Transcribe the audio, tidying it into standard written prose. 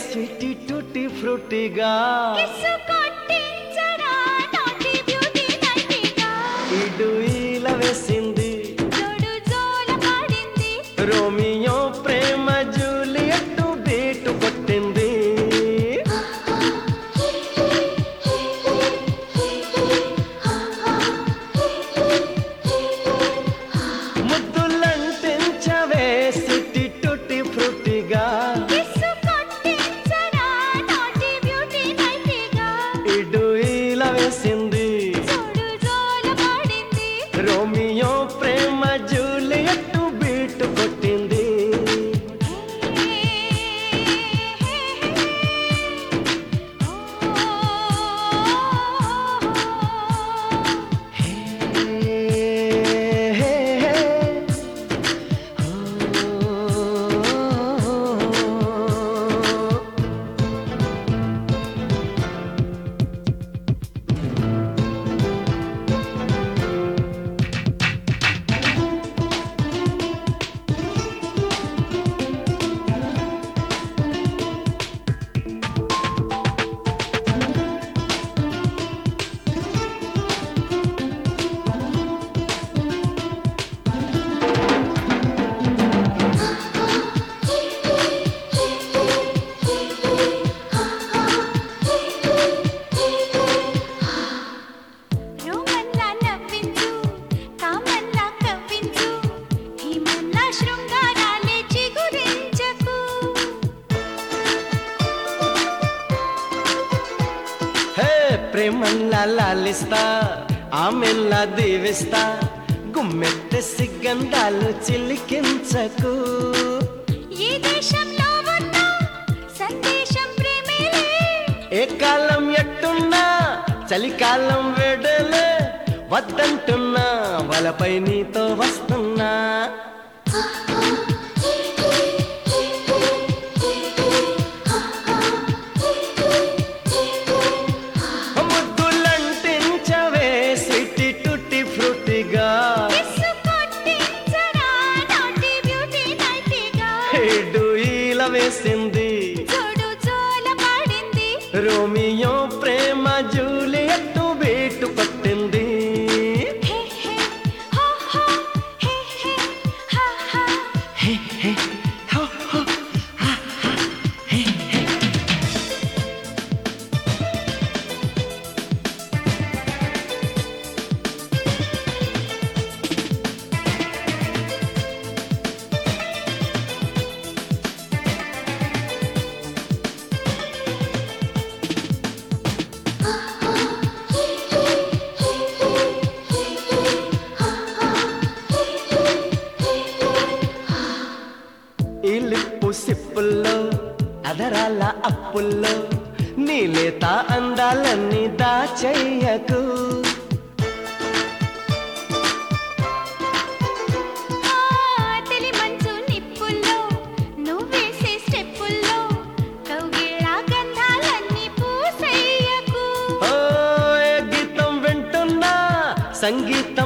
Sweety tutti ఫ్రూటీగా ఇడు ఈల వేసింది రోమియో ప్రేమ జూలియట్ బీటు కొట్టింది ముద్దులంటించవే స్వీటీ టూటీ ఫ్రూటీగా ఇడు ఈల వేసింది రోమియో ప్రేమ జూలియట్ బీటు కొట్టింది ప్రేమల్లా లాలిస్తా ఆమెల్లా దీవిస్తా గుమ్మెత్తే సిగ్గంధాలు చిలికించకు ఈ దేశంలో ఉన్న సందేశం ప్రేమేలే ఏ కాలం ఎట్టున్నా చలికాలం వెడలే వద్దంటున్నా వలపై నీతో వస్తున్నా వేసింది రోమియో ప్రేమ జూలియట్ బీటు కొట్టింది ఈ లిప్పు సిప్పుల్లో అదరాల అప్పుల్లో నీలేత అందాలన్నీ దాచెయ్యకు తెలి మంచు నిప్పుల్లో నువ్వేసే స్టెప్పుల్లో కౌగిళ్ళ గంధాలన్నీ పూసెయ్యకు గీతం వింటున్నా సంగీతం